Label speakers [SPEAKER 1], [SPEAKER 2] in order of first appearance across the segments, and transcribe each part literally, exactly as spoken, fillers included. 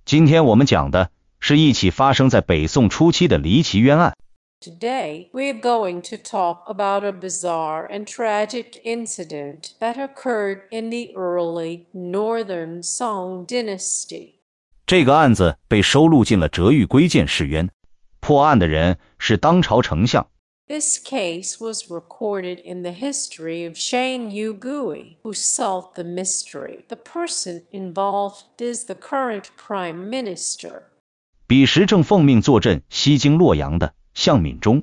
[SPEAKER 1] 今天我们讲的是一起发生在北宋初期的离奇冤案。
[SPEAKER 2] Today, we're going to talk about a bizarre and tragic incident that occurred in the early Northern Song dynasty.
[SPEAKER 1] 这个案子被收录进了《折狱归鉴释冤》，破案的人是当朝丞相。
[SPEAKER 2] This case was recorded in the history of Shane Yu Gui, who solved the mystery. The person involved is the current prime minister.
[SPEAKER 1] 彼时正奉命坐镇西京洛阳的向敏中。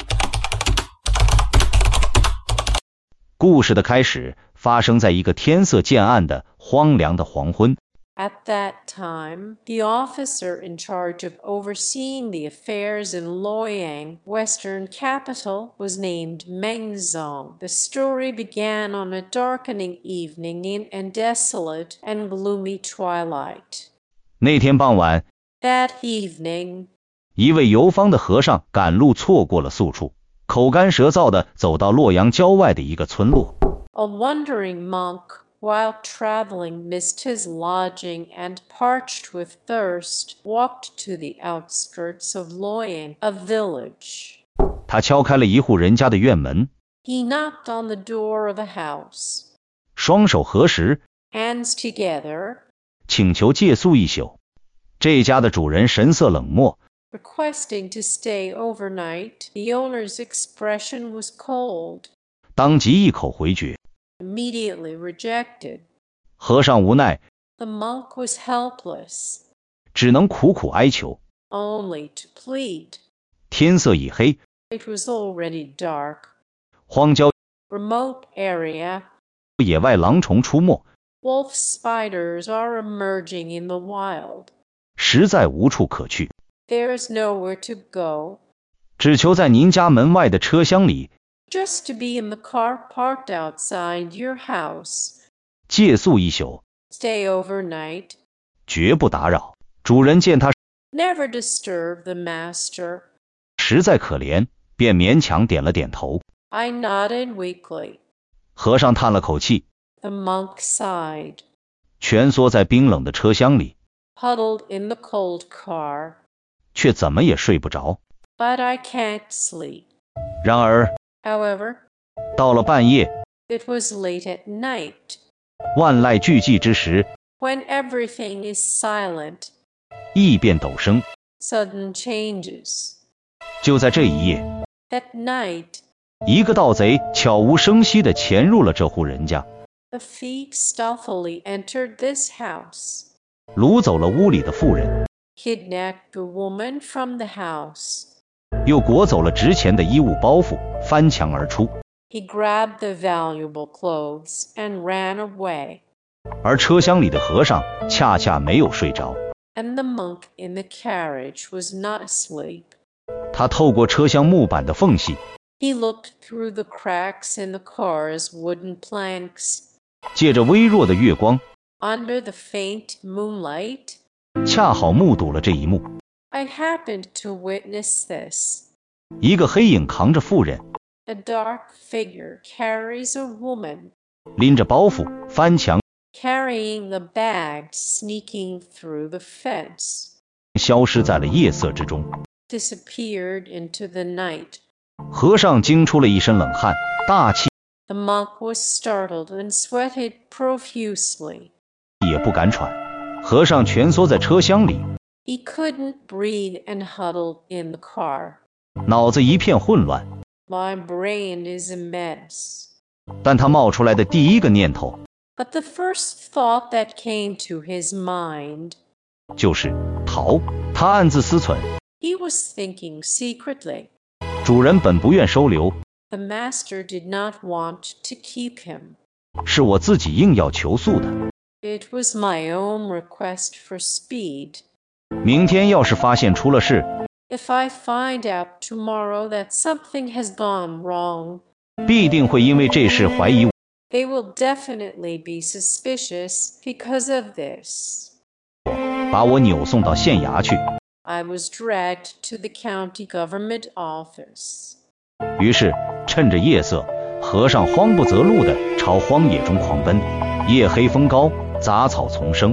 [SPEAKER 1] 故事的开始发生在一个天色渐暗的荒凉的黄昏。
[SPEAKER 2] At that time, the officer in charge of overseeing the affairs in Luoyang, western capital, was named Meng Zong. The story began on a darkening evening in a desolate and gloomy twilight.
[SPEAKER 1] 那天傍晚
[SPEAKER 2] That evening,
[SPEAKER 1] 一位游方的和尚赶路错过了宿处，口干舌燥地走到洛阳郊外的一个村落。
[SPEAKER 2] A wandering monk, while traveling, missed his lodging and, parched with thirst, walked to the outskirts of Luoyang, a village.
[SPEAKER 1] 他敲开了一户人家的院门，
[SPEAKER 2] He knocked on the door of a house.
[SPEAKER 1] 双手合十，
[SPEAKER 2] Hands together,
[SPEAKER 1] 请求借宿一宿。这家的主人神色冷漠，
[SPEAKER 2] requesting to stay overnight. The owner's expression was cold.
[SPEAKER 1] 当即一口回绝。
[SPEAKER 2] Immediately rejected.
[SPEAKER 1] 和尚无奈，
[SPEAKER 2] The monk was helpless,
[SPEAKER 1] 只能苦苦哀求。
[SPEAKER 2] only to plead.
[SPEAKER 1] 天色已黑，
[SPEAKER 2] It was already dark.
[SPEAKER 1] 荒郊
[SPEAKER 2] Remote area.
[SPEAKER 1] 野外狼虫出没，
[SPEAKER 2] Wolf spiders are emerging in the wild.
[SPEAKER 1] 实在无处可去，
[SPEAKER 2] There's nowhere to go.
[SPEAKER 1] 只求在您家门外的车厢里
[SPEAKER 2] Just to be in the car parked outside your house.
[SPEAKER 1] 借宿一宿，
[SPEAKER 2] Stay overnight.
[SPEAKER 1] 绝不打扰。主人见他
[SPEAKER 2] Never disturb the master.
[SPEAKER 1] 实在可怜，便勉强点了点头。
[SPEAKER 2] I nodded weakly.
[SPEAKER 1] 和尚叹了口气，
[SPEAKER 2] The monk sighed.
[SPEAKER 1] 蜷缩在冰冷的车厢里，
[SPEAKER 2] Huddled in the cold car.
[SPEAKER 1] 却怎么也睡不着。
[SPEAKER 2] But I can't sleep.
[SPEAKER 1] 然而
[SPEAKER 2] However,
[SPEAKER 1] 到了半夜，
[SPEAKER 2] it was late at night.
[SPEAKER 1] 万籁俱寂之时，
[SPEAKER 2] When everything is silent.
[SPEAKER 1] 异变陡生。
[SPEAKER 2] Sudden changes.
[SPEAKER 1] 就在这一夜，
[SPEAKER 2] That night,
[SPEAKER 1] 一个盗贼悄无声息地潜入了这户人家，
[SPEAKER 2] a thief stealthily entered this house.
[SPEAKER 1] 掳走了屋里的妇人，
[SPEAKER 2] Kidnapped a woman from the house.
[SPEAKER 1] 又裹走了值钱的衣物包袱，翻墙而出。
[SPEAKER 2] He grabbed the valuable clothes and ran away.
[SPEAKER 1] 而车厢里的和尚恰恰没有睡着，
[SPEAKER 2] And the monk in the carriage was not asleep.
[SPEAKER 1] 他透过车厢木板的缝隙，
[SPEAKER 2] He looked through the cracks in the car's wooden planks.
[SPEAKER 1] 借着微弱的月光，
[SPEAKER 2] Under the faint moonlight,
[SPEAKER 1] 恰好目睹了这一幕。
[SPEAKER 2] I happened to witness this.
[SPEAKER 1] 一个黑影扛着妇人，
[SPEAKER 2] A dark figure carries a woman,
[SPEAKER 1] 拎着包袱翻墙，
[SPEAKER 2] carrying the bag, sneaking through the fence.
[SPEAKER 1] 消失在了夜色之中。
[SPEAKER 2] Disappeared into the night.
[SPEAKER 1] 和尚惊出了一身冷汗，大气
[SPEAKER 2] The monk was startled and sweated profusely.
[SPEAKER 1] 也不敢喘。和尚蜷缩在车厢里，
[SPEAKER 2] He couldn't breathe and huddled in the car.
[SPEAKER 1] 脑子一片混乱。
[SPEAKER 2] My brain is a mess.
[SPEAKER 1] 但他冒出来的第一个念头
[SPEAKER 2] But the first thought that came to his mind,
[SPEAKER 1] 就是逃。他暗自思忖，
[SPEAKER 2] he was thinking secretly.
[SPEAKER 1] 主人本不愿收留，
[SPEAKER 2] The master did not want to keep him.
[SPEAKER 1] 是我自己硬要求诉的。
[SPEAKER 2] It was my own request for speed.
[SPEAKER 1] 明天要是发现出了事，
[SPEAKER 2] If I find out tomorrow that something has gone wrong,
[SPEAKER 1] 必定会因为这事怀疑我，
[SPEAKER 2] they will definitely be suspicious because of this.
[SPEAKER 1] 把我扭送到县衙去。
[SPEAKER 2] I was dragged to the county government office.
[SPEAKER 1] 于是趁着夜色，和尚慌不择路地朝荒野中狂奔。夜黑风高，杂草丛生，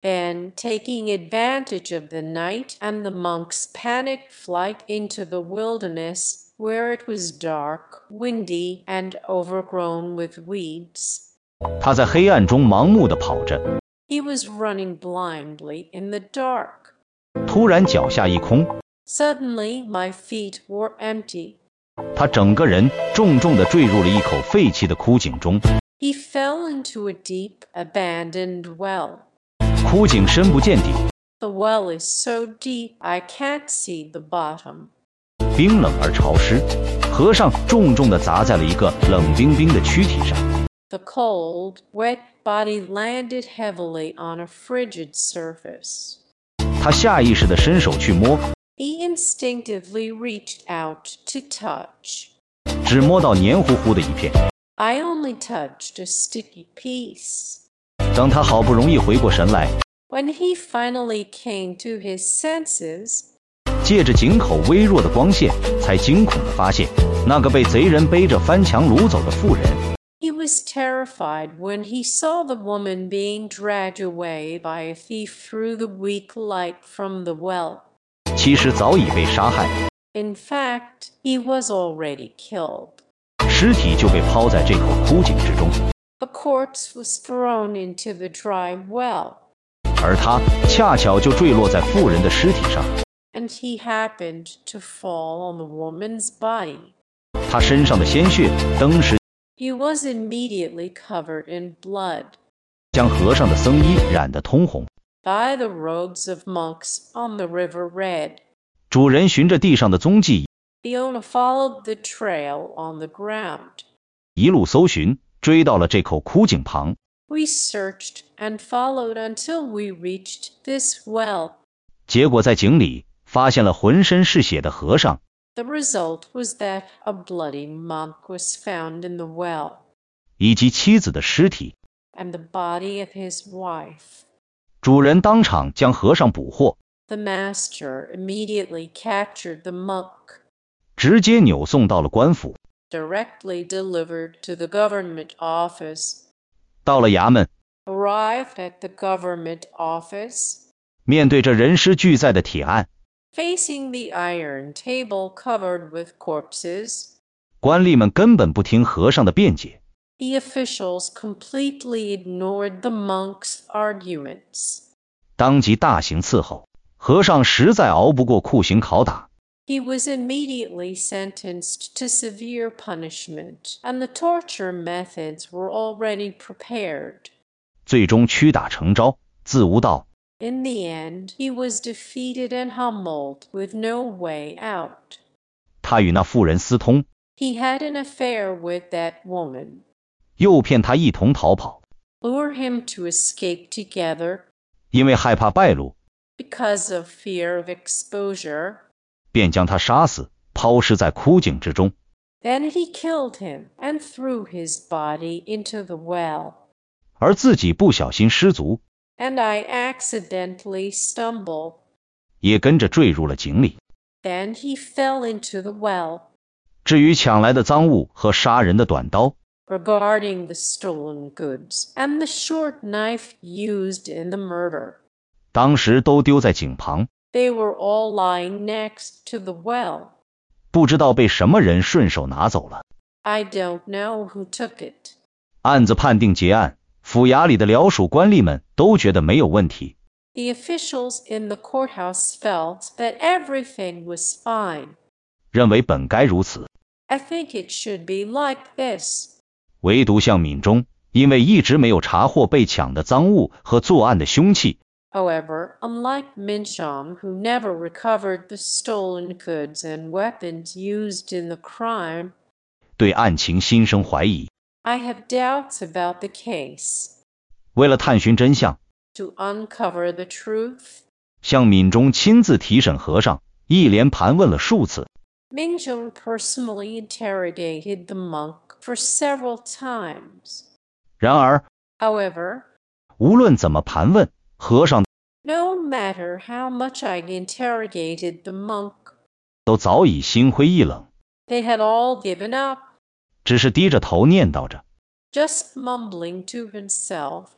[SPEAKER 2] Then, taking advantage of the night and the monk's panicked flight into the wilderness, where it was dark, windy, and overgrown with weeds,
[SPEAKER 1] 他在黑暗中盲目地跑着，
[SPEAKER 2] he was running blindly in the dark.
[SPEAKER 1] 突然脚下一空，
[SPEAKER 2] Suddenly, my feet were empty.
[SPEAKER 1] 他整个人重重地坠入了一口废弃的枯井中。
[SPEAKER 2] He fell into a deep, abandoned well.
[SPEAKER 1] 枯井深不见底，
[SPEAKER 2] The well is so deep I can't see the bottom.
[SPEAKER 1] 冰冷而潮湿，和尚重重地砸在了一个冷冰冰的躯体上。
[SPEAKER 2] The cold, wet body landed heavily on a frigid surface.
[SPEAKER 1] 他下意识地伸手去摸，
[SPEAKER 2] He instinctively reached out to touch.
[SPEAKER 1] 只摸到黏糊糊的一片。
[SPEAKER 2] I only touched a sticky piece.
[SPEAKER 1] 等他好不容易回过神来，
[SPEAKER 2] When he finally came to his senses,
[SPEAKER 1] 借着井口微弱的光线，才惊恐地发现，那个被贼人背着翻墙掳走的妇人，
[SPEAKER 2] he was terrified when he saw the woman being dragged away by a thief through the weak light from the well.
[SPEAKER 1] 其实早已被杀害，
[SPEAKER 2] In fact, he was already killed.
[SPEAKER 1] 尸体就被抛在这口枯井之中，
[SPEAKER 2] The corpse was thrown into the dry well,
[SPEAKER 1] 而他恰巧就坠落在妇人的尸体上。
[SPEAKER 2] and he happened to fall on the woman's body.
[SPEAKER 1] 他身上的鲜血登时
[SPEAKER 2] He was immediately covered in blood
[SPEAKER 1] 将和尚的僧衣染得通红。
[SPEAKER 2] by the robes of monks on the river red.
[SPEAKER 1] 主人循着地上的踪迹，
[SPEAKER 2] The owner followed the trail on the ground.
[SPEAKER 1] 一路搜寻，追到了这口枯井旁。
[SPEAKER 2] We searched and followed until we reached this well.
[SPEAKER 1] 结果在井里发现了浑身是血的和尚，
[SPEAKER 2] The result was that a bloody monk was found in the well,
[SPEAKER 1] 以及妻子的尸体。
[SPEAKER 2] and the body of his wife.
[SPEAKER 1] 主人当场将和尚捕获，
[SPEAKER 2] The master immediately captured the monk,
[SPEAKER 1] 直接扭送到了官府。
[SPEAKER 2] directly delivered to the government office.
[SPEAKER 1] 到了衙门，
[SPEAKER 2] Arrived at the government office,
[SPEAKER 1] 面对着人尸俱在的铁案，
[SPEAKER 2] facing the iron table covered with corpses,
[SPEAKER 1] 官吏们根本不听和尚的辩解，
[SPEAKER 2] the officials completely ignored the monk's arguments.
[SPEAKER 1] 当即大刑伺候。和尚实在熬不过酷刑拷打，
[SPEAKER 2] He was immediately sentenced to severe punishment, and the torture methods were already prepared.
[SPEAKER 1] 最终屈打成招，自无道。
[SPEAKER 2] In the end, he was defeated and humbled with no way out.
[SPEAKER 1] 他与那妇人私通，
[SPEAKER 2] He had an affair with that woman,
[SPEAKER 1] 诱骗他一同逃跑，
[SPEAKER 2] lure him to escape together
[SPEAKER 1] 因为害怕败露，
[SPEAKER 2] because of fear of exposure.
[SPEAKER 1] 便将他杀死，抛尸在枯井之中。
[SPEAKER 2] Then he killed him and threw his body into the well.
[SPEAKER 1] 而自己不小心失足，
[SPEAKER 2] And I accidentally stumbled.
[SPEAKER 1] 也跟着坠入了井里。
[SPEAKER 2] Then he fell into the well.
[SPEAKER 1] 至于抢来的赃物和杀人的短刀，
[SPEAKER 2] Regarding the stolen goods and the short knife used in the murder,
[SPEAKER 1] 当时都丢在井旁，
[SPEAKER 2] they were all lying next to the well.
[SPEAKER 1] 不知道被什么人顺手拿走了。
[SPEAKER 2] I don't know who took it.
[SPEAKER 1] 案子判定结案，府衙里的僚属官吏们都觉得没有问题，
[SPEAKER 2] The officials in the courthouse felt that everything was fine.
[SPEAKER 1] 认为本该如此。
[SPEAKER 2] I think it should be like this.
[SPEAKER 1] 唯独像闵中，因为一直没有查获被抢的赃物和作案的凶器，
[SPEAKER 2] However, unlike Mincham, who never recovered the stolen goods and weapons used in the crime,
[SPEAKER 1] 对案情心生怀疑。
[SPEAKER 2] I have doubts about the case.
[SPEAKER 1] 为了探寻真相，
[SPEAKER 2] To uncover the truth,
[SPEAKER 1] 向闵中亲自提审和尚，一连盘问了数次。
[SPEAKER 2] Mincham personally interrogated the monk for several times.
[SPEAKER 1] 然而，
[SPEAKER 2] However,
[SPEAKER 1] 无论怎么盘问，和尚
[SPEAKER 2] no matter how much I interrogated the monk,
[SPEAKER 1] 都早已心灰意冷，
[SPEAKER 2] they had all given up,
[SPEAKER 1] 只是低着头念叨着，
[SPEAKER 2] just mumbling to himself.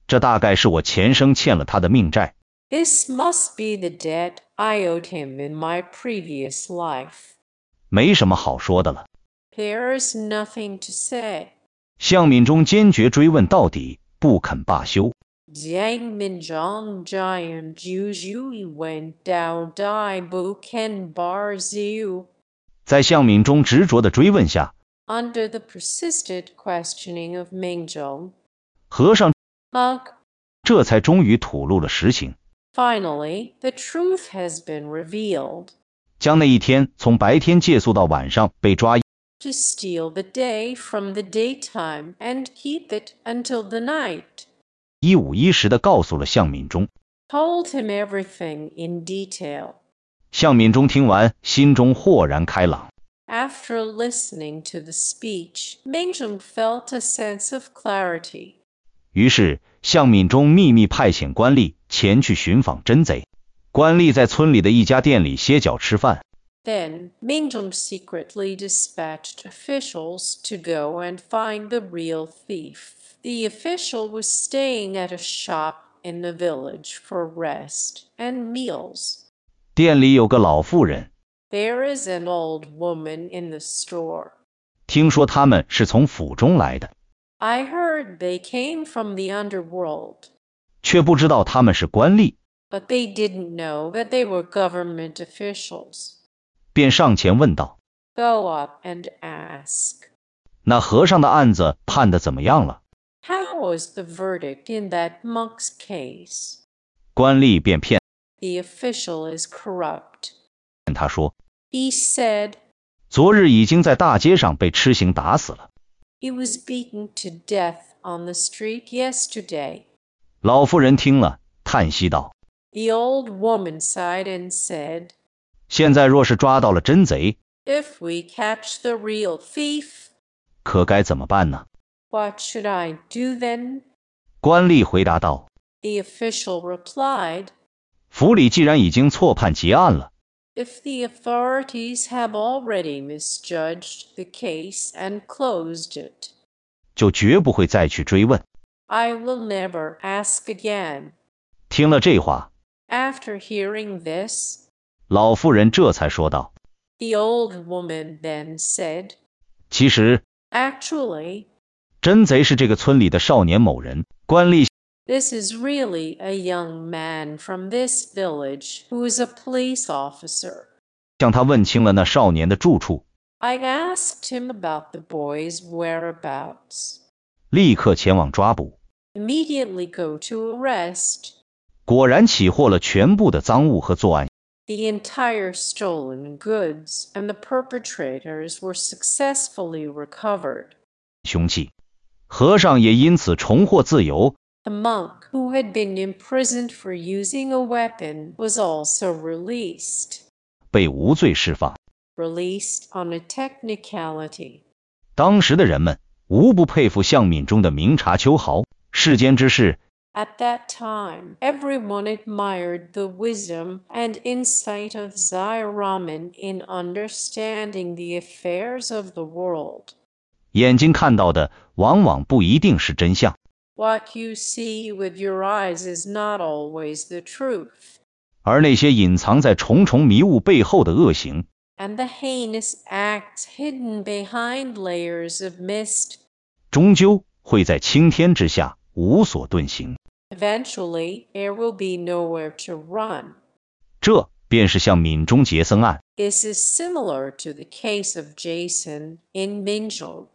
[SPEAKER 1] 这大概是我前生欠了他的命债。
[SPEAKER 2] This must be the debt I owed him in my previous life.
[SPEAKER 1] 没什么好说的了。
[SPEAKER 2] There's nothing to say.
[SPEAKER 1] 向敏中坚决追问到底，不肯罢休。
[SPEAKER 2] Jiang Minzhong Jian Jiu Wen Dao Dai Bu Ken Bar Ziu.
[SPEAKER 1] 在向敏中执着的追问下，
[SPEAKER 2] Under the persistent questioning of Minzhong,
[SPEAKER 1] 和尚
[SPEAKER 2] Monk,
[SPEAKER 1] 这才终于吐露了实情，
[SPEAKER 2] finally, the truth has been revealed.
[SPEAKER 1] 将那一天从白天借宿到晚上被抓
[SPEAKER 2] To steal the day from the daytime and keep it until the night.
[SPEAKER 1] 一五一十地告诉了向敏中。
[SPEAKER 2] Told him everything in detail.
[SPEAKER 1] 向敏中听完，心中豁然开朗。
[SPEAKER 2] After listening to the speech, Minzhong felt a sense of clarity.
[SPEAKER 1] 于是向敏中秘密派遣官吏前去寻访真贼。官吏在村里的一家店里歇脚吃饭。
[SPEAKER 2] Then, Minzhong secretly dispatched officials to go and find the real thief. The official was staying at a shop in the village for rest and meals.
[SPEAKER 1] 店里有个老妇人，
[SPEAKER 2] There is an old woman in the store.
[SPEAKER 1] 听说他们是从府中来的，
[SPEAKER 2] I heard they came from the underworld,
[SPEAKER 1] 却不知道他们是官吏，
[SPEAKER 2] but they didn't know that they were government officials.
[SPEAKER 1] 便上前问道：
[SPEAKER 2] Go up and ask.
[SPEAKER 1] 那和尚的案子判得怎么样了？
[SPEAKER 2] How was the verdict in that monk's case?
[SPEAKER 1] 官吏便骗
[SPEAKER 2] The official is corrupt.
[SPEAKER 1] 他说，
[SPEAKER 2] He said
[SPEAKER 1] 昨日已经在大街上被笞刑打死了。
[SPEAKER 2] he was beaten to death on the street yesterday.
[SPEAKER 1] 老妇人听了，叹息道：
[SPEAKER 2] The old woman sighed and said,
[SPEAKER 1] 现在若是抓到了真贼，
[SPEAKER 2] If we catch the real thief,
[SPEAKER 1] 可该怎么办呢？
[SPEAKER 2] what should I do then?
[SPEAKER 1] 官吏回答道：
[SPEAKER 2] The official replied,
[SPEAKER 1] 府里既然已经错判结案了，
[SPEAKER 2] If the authorities have already misjudged the case and closed it,
[SPEAKER 1] 就绝不会再去追问。
[SPEAKER 2] I will never ask again.
[SPEAKER 1] 听了这话，
[SPEAKER 2] After hearing this,
[SPEAKER 1] 老妇人这才说道：
[SPEAKER 2] the old woman then said,
[SPEAKER 1] 其实
[SPEAKER 2] Actually,
[SPEAKER 1] 真贼是这个村里的少年某人。官吏
[SPEAKER 2] this is really a young man from this village who is a police officer.
[SPEAKER 1] 向他问清了那少年的住处，
[SPEAKER 2] I asked him about the boy's whereabouts.
[SPEAKER 1] 立刻前往抓捕。
[SPEAKER 2] Immediately go to arrest.
[SPEAKER 1] 果然起获了全部的赃物和作案
[SPEAKER 2] The entire stolen goods and the perpetrators were successfully recovered.
[SPEAKER 1] 凶器，和尚也因此重获自由。
[SPEAKER 2] The monk who had been imprisoned for using a weapon was also released.
[SPEAKER 1] 被无罪释放。
[SPEAKER 2] Released on a technicality.
[SPEAKER 1] 当时的人们无不佩服向敏中的明察秋毫。世间之事，
[SPEAKER 2] At that time, everyone admired the wisdom and insight of Zai Raman in understanding the affairs of the world.
[SPEAKER 1] 眼睛看到的往往不一定是真相，
[SPEAKER 2] What you see with your eyes is not always the truth,
[SPEAKER 1] 而那些隐藏在重重迷雾背后的恶行，
[SPEAKER 2] and the heinous acts hidden behind layers of mist,
[SPEAKER 1] 终究会在青天之下无所遁形。
[SPEAKER 2] eventually there will be nowhere to run.
[SPEAKER 1] 这便是向敏中劫僧案。
[SPEAKER 2] This is similar to the case of Jason in Minzhou.